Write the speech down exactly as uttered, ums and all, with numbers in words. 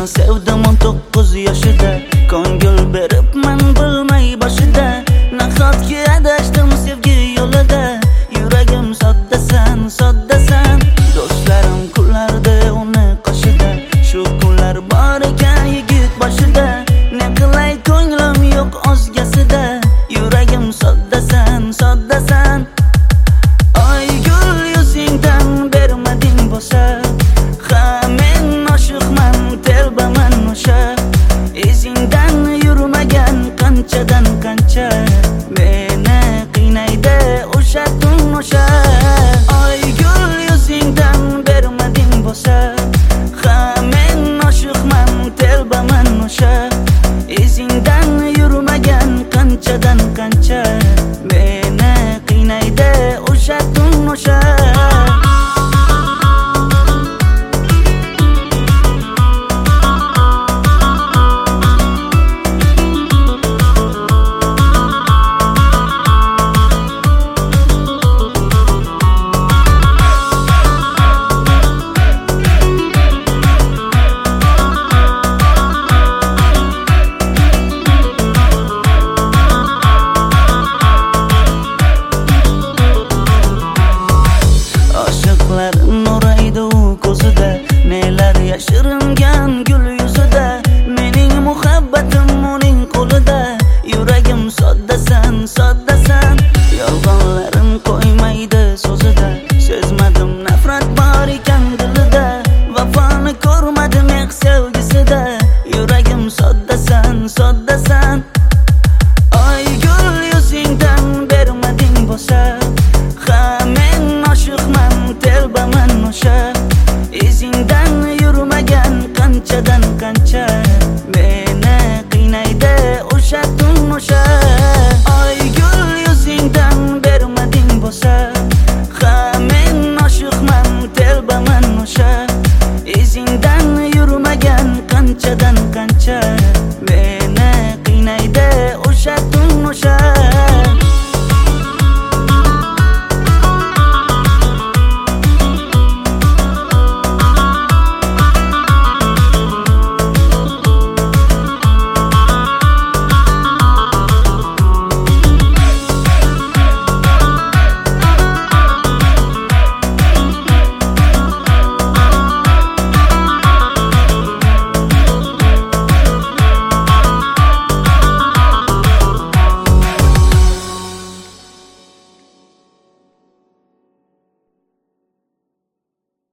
Seni sevdim on to'qqiz yoshida, ko'ngil beribman bilmay boshida. Nahotki adashdim sevgi yo'lida, yuragim soddasan, soddasan. Do'stlarim kullardi uni qoshida, shu kunlar bor ekan yigit boshida. Ne qilay ko'nglim yo'q o'zgasida, yuragim soddasan, soddasan. Ay gul yuzingdan bermading bo'lsa, ha men oshiqman, telbaman o'sha. Izingdan yurmagan qanchadan qancha, meni qiynaydi o'sha tun o'sha. Ay gul yuzingdan bermading bo'lsa, ha men oshiqman, telbaman o'sha. Izingdan yurmagan qanchadan qancha, meni qiynaydi o'sha tun o'sha. Nuraydi u ko'zida, nelar yashiringan gul yuzida. Mening muhabbatim uning qo'lida, yuragim soddasan, soddasan. Yolg'onlarim qo'ymaydi so'zida, sezmadim nafrat bor ekan dilida. Vafoni ko'rmadim ex sevgisida, yuragim soddasan, soddasan. Ay gul yuzingdan bermading bo'lsa, ha men oshiqman, telbaman o'sha. Izingdan yurmagan qanchadan qancha, meni qiynaydi o'sha tun o'sha. Ay gul yuzingdan bermading bo'lsa, ha men oshiqman, telbaman o'sha. Izingdan yurmagan qanchadan qancha,